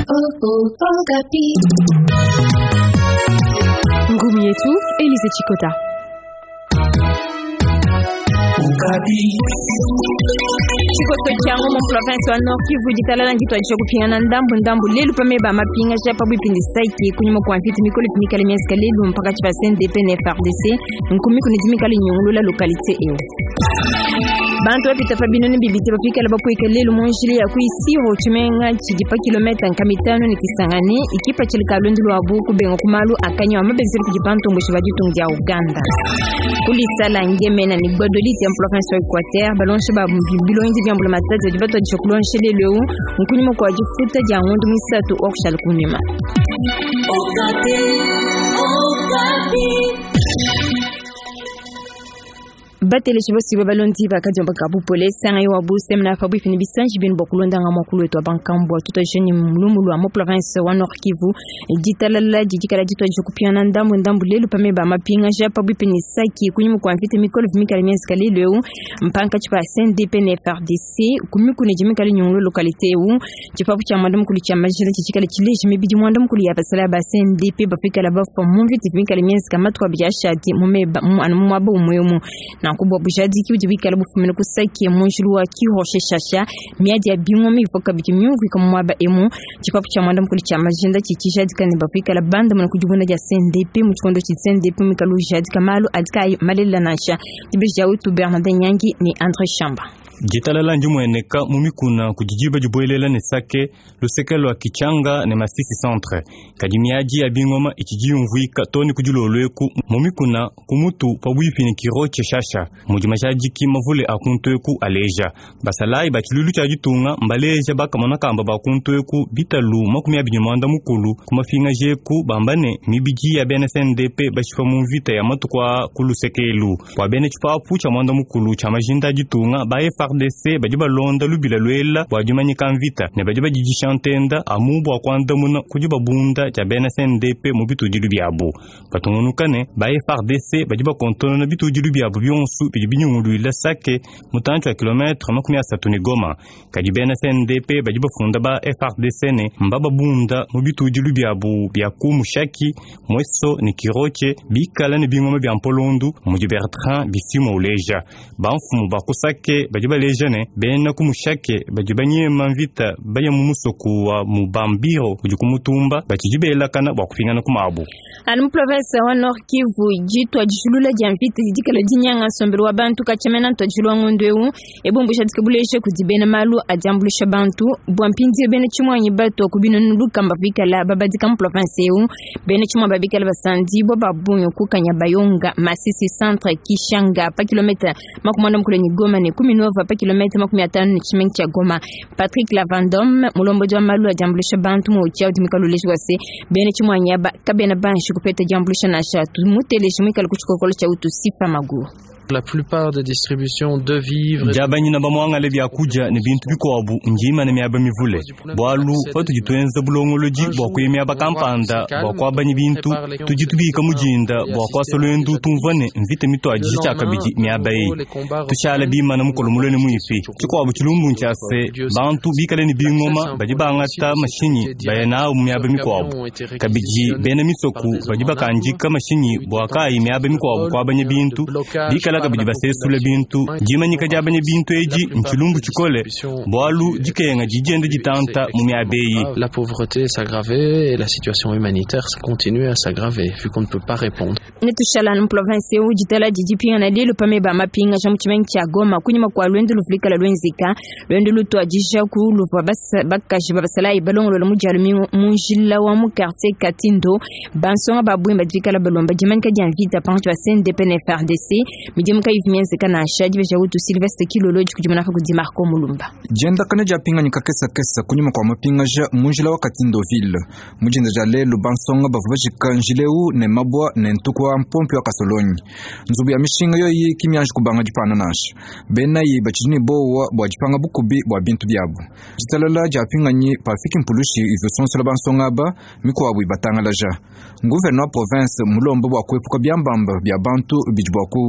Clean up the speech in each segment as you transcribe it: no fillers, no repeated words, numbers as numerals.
Ngumi yetu Elise Chikota. Chikoto changu mu province wa Nord Kivu jitalala ngitwa kupingana ndambu lelu pameba mapinga japa bwipindi saiki kunyuma kwa mfiti mikolo mikali miaska lelu mpaka chipa CNDP na FARDC nkumi kunijimikali nyungulula lokalite eo bantu wapita fabinoni bibiti bafika laba kuike lelu monjili ya kuisiro tumenga chigipa kilometa nkamitano ni kisangani ikipa chilika lundu wa buku bengo kumalu akanyo wa mabeziri kujibantu mbushi wajitungi ya Uganda kulisala ngemena ni godoliti ya province wa Equateur balonshe ba mbilo inji byambula matatu jibato jikulonshe lelu nkunyuma kwa jifuta jangundu misatu official kunyuma Okapi batele chibosi babalonti bakajomba kabu polisi anga yobu semna fabu fini bisanji bin bokulonda nga mokulu to bankambo tuto jeni mulumulu amo province wa Nord Kivu jitalala jijikala jito jokupiana ndambu lelu pameba mapinga japa bipini saki kunyumu kwa mfite mikolo vimikali mienska lelu mpanka chipa CNDP na FARDC kumiku ne jimikali nyungulu lokalite u chipapu cha mandamu kuli cha majira chichikala chileji mibidi mandamu kuli ya basala ba CNDP bafika la bafa mumviti vimikali mienska matwa bijashati mumeba mumaba umwemu na kubwa bujadi kiujibika la bufumene kusaki monjulu wa kihoshe shasha miadi ya bimwa mifoka bikimyuvi kama mwaba emu chipapu cha mwanda mkuli cha majinda chichishadi kani bafika la banda mwana kujibuna ja CNDP mchukondo chi CNDP mikalu jadi kamalu adika malela nasha tibija utu Bernardin Nyangi ni Andre Chamba jitalala njumweneka mumikuna kujijiba juboelela ne sake lusekelo wa kichanga ne masisi centre kadimiaji ya bingoma ikijiyumvuika toni kujulolweku mumikuna kumutu pabwipi ni kiroche shasha mujimajaji kimavule akuntoeku aleja basalai bakilulu cha jitunga mbaleja bakamona kamba bakuntoeku bitalu makumi abinyamanda mukulu kumafinga jeku bambane mibiji ya bene CNDP bashifa muvita ya matukwa kulusekelu kwa bene chipapu cha mwanda mukulu cha majinda jitunga bae FARDC bajiba londa lubila lwela wajumani kanvita ne bajiba jijishantenda amubu akwanda muna kujiba bunda cha bene CNDP mubitu jilubiabu patungunukane bae FARDC bajiba kontono na bitu jilubiabu byonsu bijibinyungulu ila sake mutanchu wa kilometre makumi asatu ni Goma kadi bene CNDP bajiba funda ba FARDC ne mbaba bunda mubitu jilubiabu byaku mushaki mweso ni kiroche bikala ni bingoma byampolondu muji Bertrand bisimo uleja banfumu bakusake bajiba lejane bena kumushake bajiba nyema mvita baya mumusoku wa mubambiro kujikumutumba bakijibela kana bakupingana kumabu Alimu province wa Nord Kivu jitwa jishulula jamvita jidikala jinyanga sombero wa bantu kachamena ntojulwa ngondweu ebumbusha dikabuleshe kudibena malu ajambulisha bantu bwampinzi bene chumwanyi batu kubino nuluka mbavika la babadika mu province eu bene chumwa babika la basandi bo babunyo kukanya bayonga masisi centre kishanga pa kilomita makumanda mkuleni Goma ne 19 pa kilomita 15 ni chimengi cha Goma Patrick Lavandom mulombo jwa malu ajambulisha bantu mu chao dimikaluleshe wase bene chumwanyi kabena banshi kupeta jambulisha na shatu muteleshi mwikala kuchukokolo cha utu sifa magu La plupart des distributions de vivres jabani na bamwanga le byakuja ne bintu bikobu njima ne myaba mivule bwalu otu jitwenza bulongoloji bwakwemya bakampanda bwakwabanye bintu tujitubika mujinda bwakwasolwendu tumvane mvite mitwaji cyakabiji myabaye tushala bima na mukolo mulene muifi chikwabu chilumbu nchase bantu bikale ni bingoma bajibangata mashinyi bayana umyaba mikwabu kabiji bene misoku bajibakanjika mashinyi bwakayi myaba mikwabu kwabanye bintu bikala kabidi basesule bintu jimanyika jabanye bintu eji nchilumbu chikole bwalu jikenga jijende jitanta mumyabeyi la pauvreté s'aggraver et la situation humanitaire continue à s'aggraver vu qu'on ne peut pas répondre netushala na province eu jitala jijipinga na lelo pameba mapinga jamuchimengi cha Goma kunyuma kwa lwendo luflika la lwenzika lwendo luto ajisha ku luva bakashi babasalai balongolo la mujalumi munjila wa mu quartier Katindo bansonga babwemba dikala balomba jimanyika janvita pantu wa CNDP na FARDC Midimuka yivimienze kana shaji beja utu Sylvestre Kiloloji kujimana kudi Marco Mulumba. Jenda kana japinga nika kesa kunyuma kwa mapinga ja munjila wa Katindo ville. Mujinda jale lubansonga bavubaji kanjileu ne mabwa ne ntukwa mpompi wa Kasolonyi. Nzubu ya mishinga yo yi kimyanji kubanga jipana nash. Bena yi bachini bowa bwa jipanga bukubi bwa bintu byabu. Jitalala japinga nyi pafiki mpulushi ivesonse lubansonga ba miko wabu ibatanga laja. Gouverneur province mulombo bwa kwepuka byambamba bya bantu bijibwa ku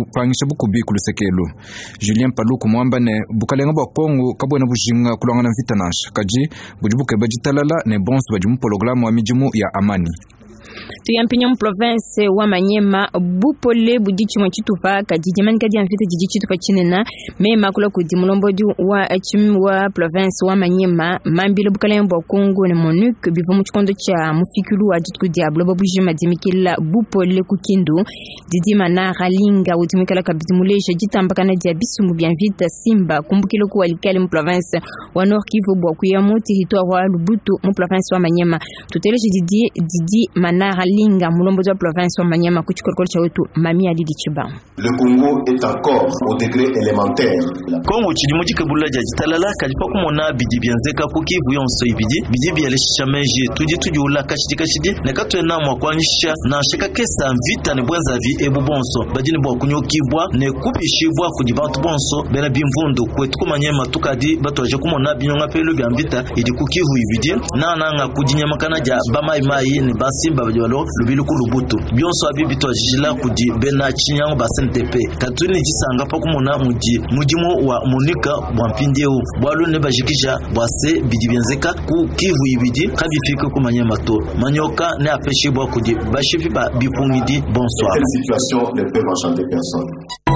bukubi kulusekelu. Julien Paluku mwamba ne bukalenga bwa Kongo kabwena bujinga kulwanga na vitanasha kaji bujibuke bajitalala ne bonso bajimu programu wa mijimu ya amani. Tuyampinya mu province wa Manyema bupole budichi mwa chitupa kajijimani kadi amfite jiji chitupa chinena mema kula kudi mulombodu wa achimi wa province wa Manyema mambile bukalembo Kongo ne Monique biva mu chikondo cha mufikulu wa ditku diablo babujima dimikila bupole kukindu didi manara linga utimikala kabidi muleja jitamba na diabisungu bien vite simba kumbukilo ku walikali mu province wa Nord Kivu bwa kuyamu territoire wa Lubutu mu province wa Manyema tuteleje didi manara linga mulombo de province wa Manyema kuchikorokolo cha wetu Mami Alidi Chiba. Le Congo est encore au degré élémentaire. Kongo chilimo chikabula jajitalala kalipa kumona bidi bianzeka kukivu yonso bidi bialishameje tuji ula kashidi ne katwena mwa kwanisha na shika kesa vita ne bwanza vi ebubonso badini bwa kunyokibwa ne kupishibwa kudibantu bonso bena bimvundo kwetu kumanyema tukadi batoje kumona binyonga pelo bya vita idi kukivu ibidi na kudinyama ja bamai ne basimba bajwalo lubili ku Lubutu byonso abibi tojila kudi bena chinyango basentepe katuni jisanga pa kumona mujimo wa Monika bwampindeo bwalo ne bajikija bwase bidi bienzeka ku Kivu ibidi kabifike ku Manyema to manyoka ne apeshi bwa kudi bashifi ba bipungidi bonsoir. Cette situation ne peut enchanter personne.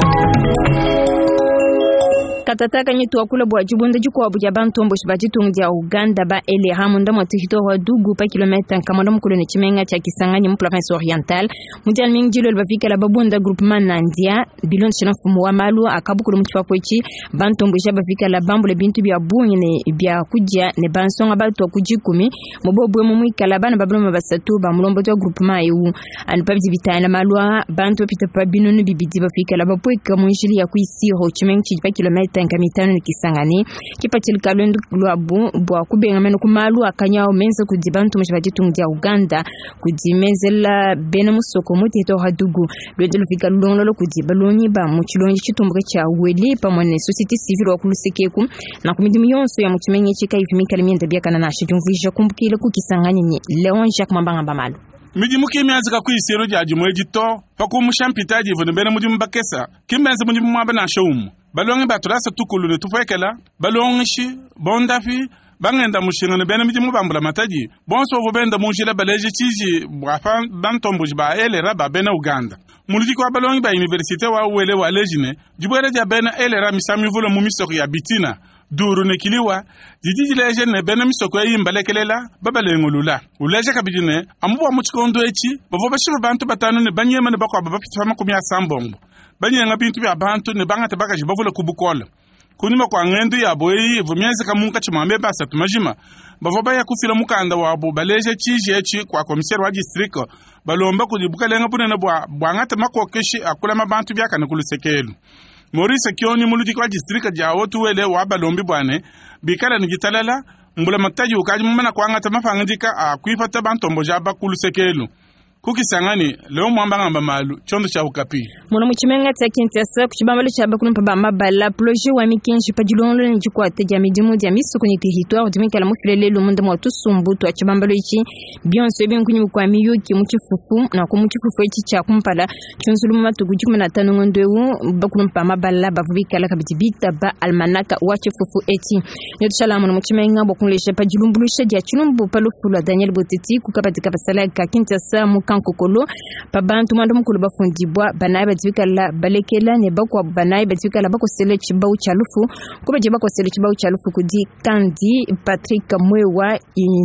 Katataka nyitu wakula bwa jubunda juko wa buja bantombo shibajitu ya Uganda ba ele hamunda mwa territoire wa Dugu pa kilomita kamanda mkulo ne chimenga cha Kisangani mu province orientale mujal mingjilo lbafika la babunda groupement nandia bilon china fumu wa malu akabukulu mchifa kwechi bantombo shabafika la bambu le bintu bya bunyi ne bya kujia ne bansonga batu wa kujikumi mubobwe mumwika la bana babloma basatu ba mulombo to groupement yu anpabzi bitana malwa bantu pita pa binunu bibidi bafika la bapweka mwishili ya kuisiro chimengi pa kilomita nkamitano ni Kisangani kipatili kalwendu lwabu bwa kubenga meno kumalu akanyao menza kudibantu mshibatitu ndia Uganda kudimezela bena musoko muti to hadugu lwedelo fika lulongolo kudibaloni ba muchilonji chitumbuke cha wele pamone society civil wakulusekeku na kumidimu yonso ya muchimenye chika ifimika limienda biakana na shijumvija kumbukile ku Kisangani ni Leon Jacques Mambanga Bamalu midimu kimyanzika kuisiro jaji mwejito pakumushampitaji vunembene mudimu bakesa kimbenze mudimu mwabana shaumu balongi baturasa tukulu ne tufekela balongi bondafi bangenda mushinga ne bena midimu bambula mataji bonso vobenda munjila baleje chiji bwafa bantombuji ba elera ba bena Uganda mulidi kwa balongi ba universite wa wele wa lejine jibwere ja bena elera misami vulo mumisoko ya bitina duru ne kiliwa jiji leje ne bena misoko yimbalekelela babalengulula uleje kabidine amubwa muchikondo echi bovo bashiba bantu batanu ne banyema ne bakwa babapitama kumya sambongo banyenga bintu bya bantu ne bangata bakaje bavula kubukola kunima kwa ngendo ya boyi vumyenze kamunka chimambe basa tumajima bavoba ya kufila mukanda wabo baleje chiji echi kwa komisari wa district balomba kudibuka lenga punene bwa ngata makokeshi akula mabantu byaka nekulusekelu Maurice Kioni muludi kwa district ja wotu wele wa balombi bwane bikala nigitalala mbula mataji ukaji mumana kwa ngata mafangandika akuifata bantombo jaba kulusekelu Kukisangani leo mwambanga mbamalu chondo cha ukapi mwana mchimenga tsakintsasa kuchibambalo cha bakunu pa mabala projet wa mikenji pa dilonlo ni jiko ateja midimu dia misu kwenye territoire dimika la mufilele lo monde mwa tusumbutu achibambalo ichi bionso ebe nkunyi kwa miyuki muchifufu na ku muchifufu ichi cha kumpala chunzulu matugu 15 ngondewu bakunu pa mabala bavubika la kabitibita ba almanaka wachifufu eti nyotshala mwana mchimenga bokunlesha pa dilumbulusha dia chulumbu palufulu Daniel Boteti kukapatika pasala ka kintsasa Kokolo pabantu mando mukulu bafundibwa banaye badivika la balekela ne bakwa banaye badivika la bakosele chibau chalufu kubaje bakosele chibau chalufu kudi Kandi Patrick Mwewa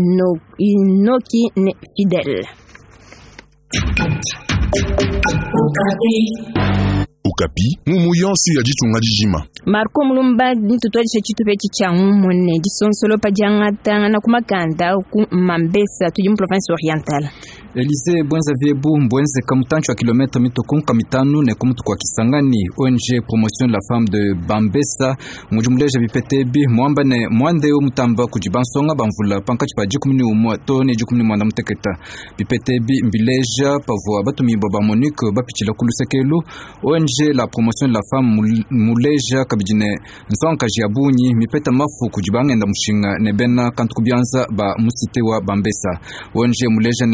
Inoki ne Fidel Ukapi mumuyonsi ya jichunga jijima Marco Mulumba nitutwaje chitupechi cha mumone disonsolo pajangata na kumakanda ku Mambesa tujimu province orientale Elise Bwenza Viebu Mbwenze kamutancho wa kilometa mitokum kamitanu ne kumutu kwa Kisangani ONG Promotion la Femme de Bambesa mujumuleja bipetebi mwambane mwande umutamba kujibansonga bamvula pankachi pa jikumini umwato ne jikumini mwanda muteketa bipetebi mbileja pavua batumi baba Monique bapichila kulusekelu ONG la Promotion la Femme muleja kabijine nsonka jiabunyi mipeta mafu kujibanga enda mushinga ne bena kantu kubianza ba musite wa Bambesa ONG muleja ne baleja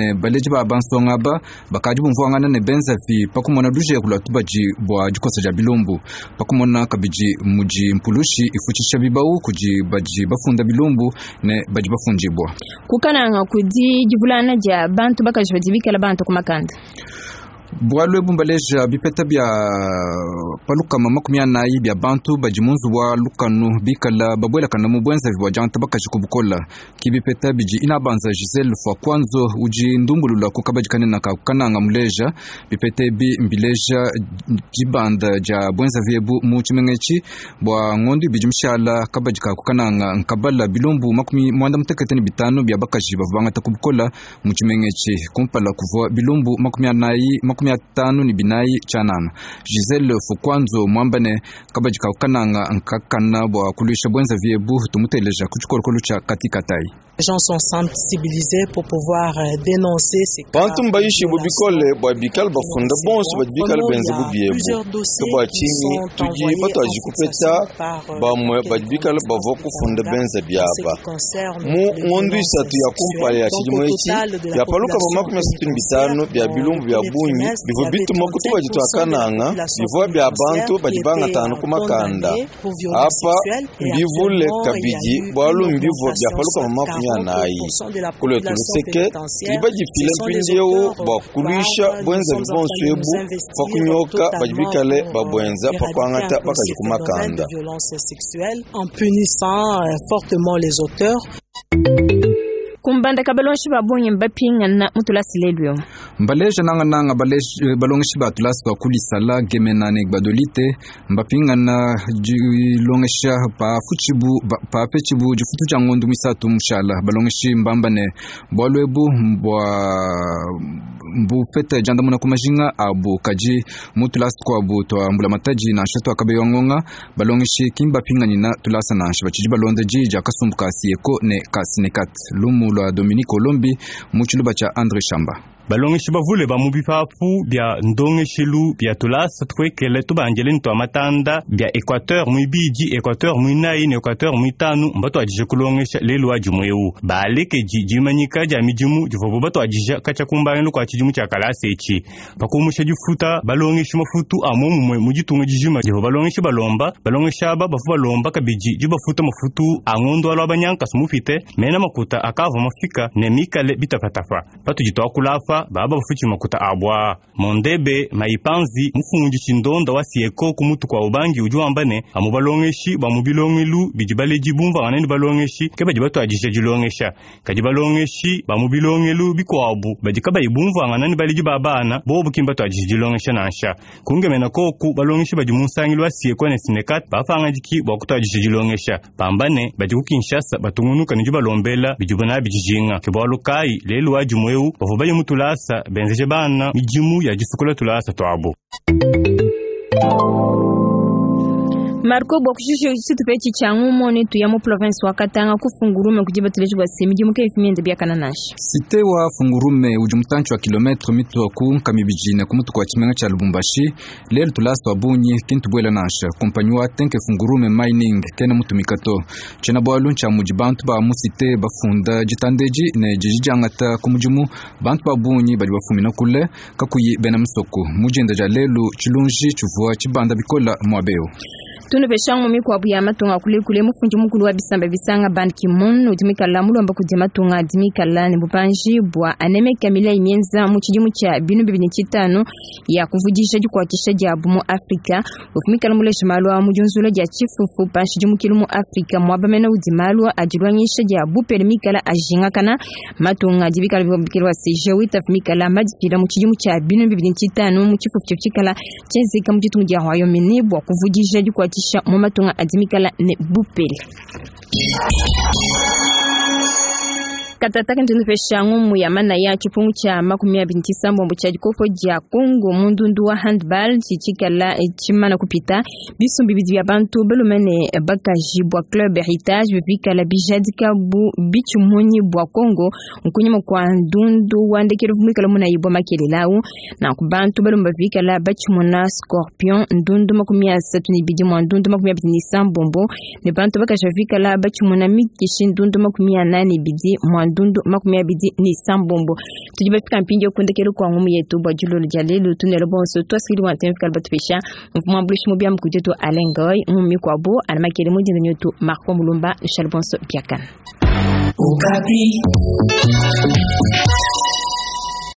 baji ba bansonga ba bakaji bumvwangana ne benza vi pakumona duje kula tubaji bwa jikosa ja bilumbu pakumona kabiji muji mpulushi ifuchisha bibau kuji baji bafunda bilumbu ne baji bafunjibwa kukana kudi jivulana ja bantu bakaji badibika la bantu kumakanda bwalwe bumbaleja bipeta bya paluka makumya nayi bya bantu bajimunzu wa lukanu bikala babwela kana mubwenza bwa janta bakashikubukola kibipeta biji inabanza Giselle fwa kwanzo uji ndumbulula kukabajikane na kananga muleja bipete bi mbileja jibanda ja bwenza vyebu mu chimengechi bwa ngondi bijimshala kabajika kukananga nkabala bilumbu makumi mwanda muteketeni bitano bya bakaji bavanga takubukola mu chimengechi kumpala kuvwa bilumbu makumya nayi makumya tano ni binai chanana Giselle Fukwanzo mwambane kabajika ukananga nkakana bwa kulisha bwenza vyebu tumuteleja kuchikorokolo cha katikatai. Les gens sont sensibilisés pour pouvoir dénoncer ces cas. Bantu mbayishi bubikole bwa bikal bafunda bonso bajibikal benza bubyebu bwa chimi tuji bato ajikupeta bamwe bajibikal bavo kufunda benza byaba mu ngondu isatu ya kumpale ya chijimwechi ya paluka ba makumi asatu bitano bya bilumbu bya bunyi bivo bituma kutuba jitwakananga bivo bya bantu bajibanga tanu kumakanda apa mbivule kabiji bwalu mbivo bya paluka ba makumi anayi kule tuniseke libajifile mpindewo bakulisha bwenza vibonsu ebu fakunyoka bajibikale babwenza pakwangata bakajikumakanda en punissant fortement les auteurs. Kumbanda kabalonshi babonye mbapinga na mutulasilelyo mbaleja nanga balongishi batulasi kwa kulisala gemenane gbadolite mbapinga na longesha pa fuchibu pa pechibu jifutu changondu misatu mshala balongishi mbambane bwalwebu mbu pete jandamuna kumajinga abu kaji mutulasi kwa abu toa mbula mataji na shato akabe wangonga balongishi kimba pinga nina tulasa na shibachiji balonde jija kasumbuka sieko ne kasinekat lumu lwa Dominique Olombi muchiluba cha Andre Shamba balongishi bavule bamubipapu bya ndongeshelu bya tulasa twekele tubanjele ntwa matanda bya Equateur muibiji Equateur muinai ne Equateur muitanu mbato ajije kulongesha lelo ajumweu baleke jimanyika ja mijimu jivobo bato ajije kacha kumbayeno kwa chijimu cha kalasechi bakumusha jifuta balongishi mafutu amomwe mujitunga jijima jivo balongishi balongesha bafu balomba kabiji jibafuta mafutu angondo alwabanyanka sumufite mena makuta akava mafika ne mikale bitapatafa bato jitwa kulafa baba bafuchi makuta abwa mondebe maipanzi mufungi chindonda wasieko kumutu kwa ubangi ujuambane amubalongeshi bamubilongelu bijibale jibumva anani balongeshi keba jibatu ajisha jilongesha kajibalongeshi bamubilongelu bikwabu bajikaba ibumva anani baliji babana bobu kimbatu ajisha jilongesha nansha kungemena koku balongeshi bajimunsangilu wasieko ne sinekat bafanga jiki bakuta ajisha jilongesha pambane bajikukinshasa batungunuka nijibalombela bijubana bijijinga kebalukai lelu wajumweu bavubaye mutula benzeje bana mijimu ya jisukula tulasa twabo Marco bokushisho situpechi changu moni tuyamu province wa Katanga kufungurume kujiba tuleji wa semijimu ke ifimiende bia kananashi site wa fungurume ujumutanchi wa kilometro mitu wa kamibijine kumutu kwa chimenga cha Lubumbashi lelu tulasa wa bunyi kintu bwela nasha kumpanyua tenke fungurume mining kena mutu mikato chena bwaluncha mujibantu ba musite bafunda jitandeji ne jijijangata kumujimu bantu ba bunyi bali bafumina kule kakuyi bena msoko mujenda ja lelu chilunji chuvua chibanda bikola mwabeo tunu beshangu mi kwa buya matunga kule mufunji mukulu wa bisamba bisanga Ban Ki-moon udimika la mulu ambako matunga dimika la nebupanji bwa aneme kamila imienza muchijimu cha binu bibini chitano ya kuvujisha jukwa kisha jabu mu Afrika ufumika la mule shimalwa mujunzula ja chifufu panshi kilumu Afrika mwabamena udimalwa ajirwanyisha jabu perimika la ajinga kana matunga dibika la bikirwa sejewi tafumika la majipira muchijimu cha binu bibini chitano muchifufu chifchikala chenzika muchitungu ja hwayo mene bwa kuvujisha jukwa mumatunga adimikala ne bupeli katataka ntundu peshangu muyamana ya chipungu cha makumia binti sambombo cha jikopo ja Kongo mundundu wa handball chichikala chimana kupita bisumbi bya bantu belumene bakajibwa club heritage bikala bijadika bu bichumunyi bwa Kongo nkunyima kwa ndundu wandekero vumikala muna yibwa makelelawu na kubantu belumba bikala bachumuna scorpion ndundu makumia satu ni bidi mwa ndundu makumia binti sambombo ne bantu bakajavika la bachumuna mikishi ndundu makumia nani bidi mwa ndundu makumi abidi ni sambombo tujiba fika mpinjo kundekelo kwa ngumu yetu bajulo jalelo tunelo bonso twaskili wa temfika batupesha mfuma blush mobia mkujeto alengoy mumi kwa bo anamakele mujinda nyoto Marco Mulumba Shalbonso Piakan Okapi